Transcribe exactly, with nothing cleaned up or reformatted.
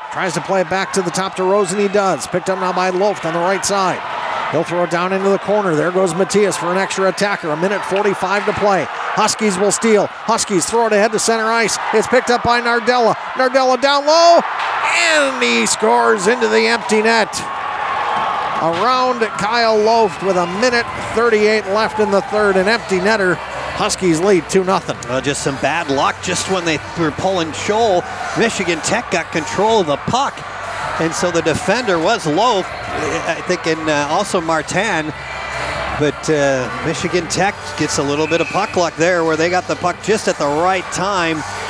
Tries to play it back to the top to Rosen. He does. Picked up now by Loft on the right side. He'll throw it down into the corner. There goes Matthias for an extra attacker. A minute forty-five to play. Huskies will steal. Huskies throw it ahead to center ice. It's picked up by Nardella. Nardella down low. And he scores into the empty net. Around Kyle Loft with a minute thirty-eight left in the third. An empty netter. Huskies lead two nothing. Well, just some bad luck. Just when they were pulling Scholl, Michigan Tech got control of the puck. And so the defender was Loaf, I think, and uh, also Martin. But uh, Michigan Tech gets a little bit of puck luck there where they got the puck just at the right time.